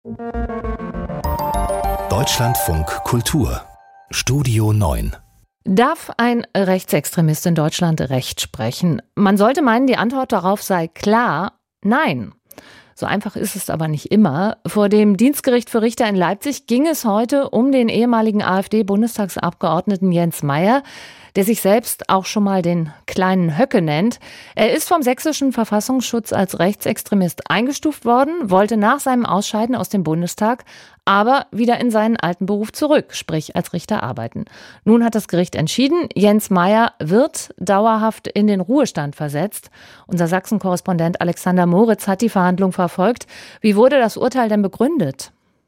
Deutschlandfunk Kultur Studio 9. Darf ein Rechtsextremist in Deutschland Recht sprechen? Man sollte meinen, die Antwort darauf sei klar, nein. So einfach ist es aber nicht immer. Vor dem Dienstgericht für Richter in Leipzig ging es heute um den ehemaligen AfD-Bundestagsabgeordneten Jens Meyer, der sich selbst auch schon mal den kleinen Höcke nennt. Er ist vom sächsischen Verfassungsschutz als Rechtsextremist eingestuft worden, wollte nach seinem Ausscheiden aus dem Bundestag aber wieder in seinen alten Beruf zurück, sprich als Richter arbeiten. Nun hat das Gericht entschieden, Jens Meyer wird dauerhaft in den Ruhestand versetzt. Unser Sachsen-Korrespondent Alexander Moritz hat die Verhandlung verfolgt. Wie wurde das Urteil denn begründet?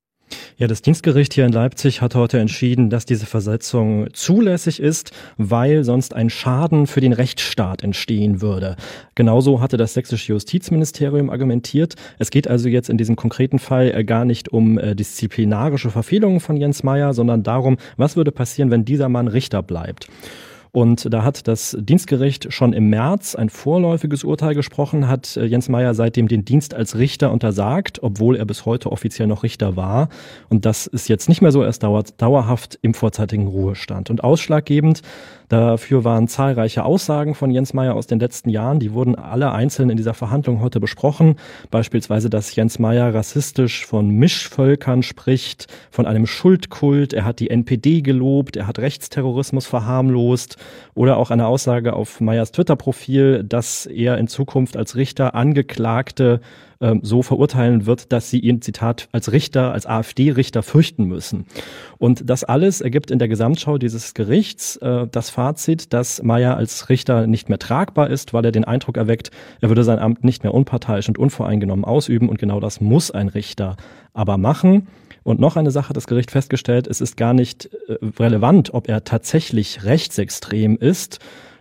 Ja, das Dienstgericht hier in Leipzig hat heute entschieden, dass diese Versetzung zulässig ist, weil sonst ein Schaden für den Rechtsstaat entstehen würde. Genauso hatte das sächsische Justizministerium argumentiert. Es geht also jetzt in diesem konkreten Fall gar nicht um disziplinarische Verfehlungen von Jens Meyer, sondern darum, was würde passieren, wenn dieser Mann Richter bleibt. Und da hat das Dienstgericht schon im März ein vorläufiges Urteil gesprochen, hat Jens Meyer seitdem den Dienst als Richter untersagt, obwohl er bis heute offiziell noch Richter war. Und das ist jetzt nicht mehr so, er ist dauerhaft im vorzeitigen Ruhestand. Und ausschlaggebend dafür waren zahlreiche Aussagen von Jens Meyer aus den letzten Jahren. Die wurden alle einzeln in dieser Verhandlung heute besprochen. Beispielsweise, dass Jens Meyer rassistisch von Mischvölkern spricht, von einem Schuldkult. Er hat die NPD gelobt, er hat Rechtsterrorismus verharmlost. Oder auch eine Aussage auf Meyers Twitter-Profil, dass er in Zukunft als Richter Angeklagte so verurteilen wird, dass sie ihn, Zitat, als Richter, als AfD-Richter fürchten müssen. Und das alles ergibt in der Gesamtschau dieses Gerichts das Fazit, dass Meyer als Richter nicht mehr tragbar ist, weil er den Eindruck erweckt, er würde sein Amt nicht mehr unparteiisch und unvoreingenommen ausüben. Und genau das muss ein Richter aber machen. Und noch eine Sache hat das Gericht festgestellt, es ist gar nicht relevant, ob er tatsächlich rechtsextrem ist.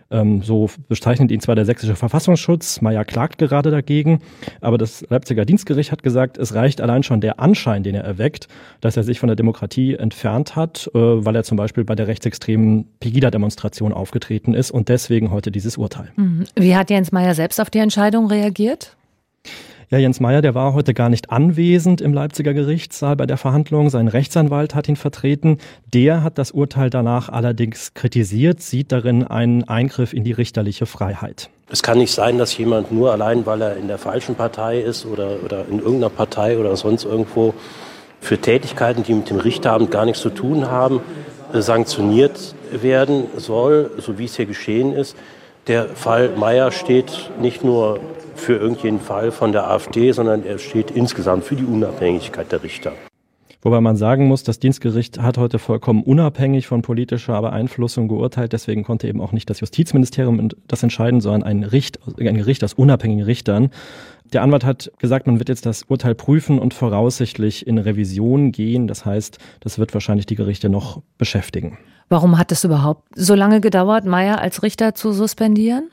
So bezeichnet ihn zwar der sächsische Verfassungsschutz, Meyer klagt gerade dagegen, aber das Leipziger Dienstgericht hat gesagt, es reicht allein schon der Anschein, den er erweckt, dass er sich von der Demokratie entfernt hat, weil er zum Beispiel bei der rechtsextremen Pegida-Demonstration aufgetreten ist und deswegen heute dieses Urteil. Wie hat Jens Meyer selbst auf die Entscheidung reagiert? Ja, Jens Meyer, der war heute gar nicht anwesend im Leipziger Gerichtssaal bei der Verhandlung. Sein Rechtsanwalt hat ihn vertreten. Der hat das Urteil danach allerdings kritisiert, sieht darin einen Eingriff in die richterliche Freiheit. Es kann nicht sein, dass jemand nur allein, weil er in der falschen Partei ist oder in irgendeiner Partei oder sonst irgendwo für Tätigkeiten, die mit dem Richteramt gar nichts zu tun haben, sanktioniert werden soll, so wie es hier geschehen ist. Der Fall Meyer steht nicht nur für irgendeinen Fall von der AfD, sondern er steht insgesamt für die Unabhängigkeit der Richter. Wobei man sagen muss, das Dienstgericht hat heute vollkommen unabhängig von politischer Beeinflussung geurteilt. Deswegen konnte eben auch nicht das Justizministerium das entscheiden, sondern ein Gericht aus unabhängigen Richtern. Der Anwalt hat gesagt, man wird jetzt das Urteil prüfen und voraussichtlich in Revision gehen. Das heißt, das wird wahrscheinlich die Gerichte noch beschäftigen. Warum hat es überhaupt so lange gedauert, Meyer als Richter zu suspendieren?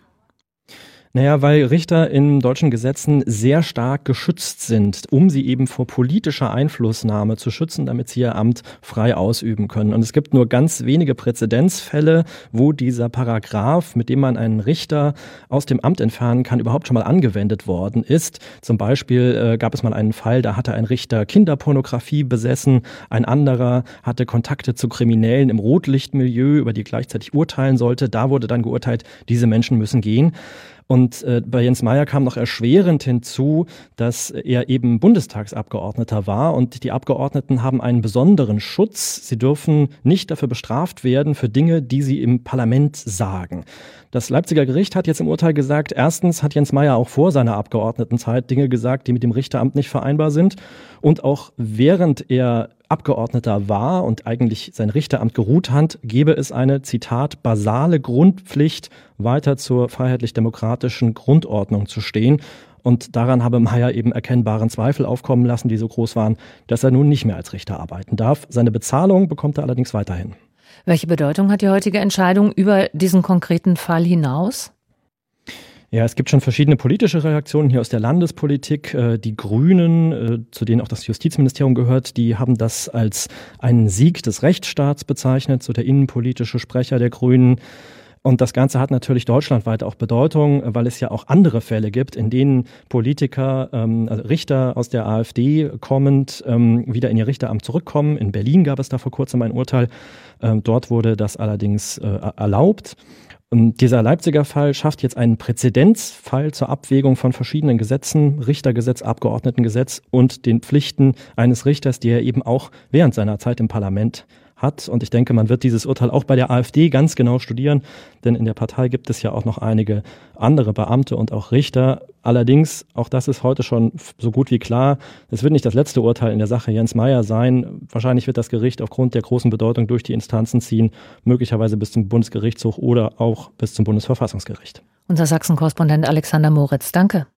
Naja, weil Richter in deutschen Gesetzen sehr stark geschützt sind, um sie eben vor politischer Einflussnahme zu schützen, damit sie ihr Amt frei ausüben können. Und es gibt nur ganz wenige Präzedenzfälle, wo dieser Paragraph, mit dem man einen Richter aus dem Amt entfernen kann, überhaupt schon mal angewendet worden ist. Zum Beispiel gab es mal einen Fall, da hatte ein Richter Kinderpornografie besessen, ein anderer hatte Kontakte zu Kriminellen im Rotlichtmilieu, über die gleichzeitig urteilen sollte. Da wurde dann geurteilt, diese Menschen müssen gehen. Und bei Jens Meyer kam noch erschwerend hinzu, dass er eben Bundestagsabgeordneter war und die Abgeordneten haben einen besonderen Schutz. Sie dürfen nicht dafür bestraft werden für Dinge, die sie im Parlament sagen. Das Leipziger Gericht hat jetzt im Urteil gesagt, erstens hat Jens Meyer auch vor seiner Abgeordnetenzeit Dinge gesagt, die mit dem Richteramt nicht vereinbar sind. Und auch während er Abgeordneter war und eigentlich sein Richteramt geruht hat, gebe es eine, Zitat, basale Grundpflicht, weiter zur freiheitlich-demokratischen Grundordnung zu stehen. Und daran habe Meyer eben erkennbaren Zweifel aufkommen lassen, die so groß waren, dass er nun nicht mehr als Richter arbeiten darf. Seine Bezahlung bekommt er allerdings weiterhin. Welche Bedeutung hat die heutige Entscheidung über diesen konkreten Fall hinaus? Ja, es gibt schon verschiedene politische Reaktionen hier aus der Landespolitik. Die Grünen, zu denen auch das Justizministerium gehört, die haben das als einen Sieg des Rechtsstaats bezeichnet, so der innenpolitische Sprecher der Grünen. Und das Ganze hat natürlich deutschlandweit auch Bedeutung, weil es ja auch andere Fälle gibt, in denen Politiker, also Richter aus der AfD kommend, wieder in ihr Richteramt zurückkommen. In Berlin gab es da vor kurzem ein Urteil. Dort wurde das allerdings erlaubt. Dieser Leipziger Fall schafft jetzt einen Präzedenzfall zur Abwägung von verschiedenen Gesetzen, Richtergesetz, Abgeordnetengesetz und den Pflichten eines Richters, die er eben auch während seiner Zeit im Parlament hat. Und ich denke, man wird dieses Urteil auch bei der AfD ganz genau studieren, denn in der Partei gibt es ja auch noch einige andere Beamte und auch Richter. Allerdings, auch das ist heute schon so gut wie klar, es wird nicht das letzte Urteil in der Sache Jens Meyer sein. Wahrscheinlich wird das Gericht aufgrund der großen Bedeutung durch die Instanzen ziehen, möglicherweise bis zum Bundesgerichtshof oder auch bis zum Bundesverfassungsgericht. Unser Sachsen-Korrespondent Alexander Moritz, danke.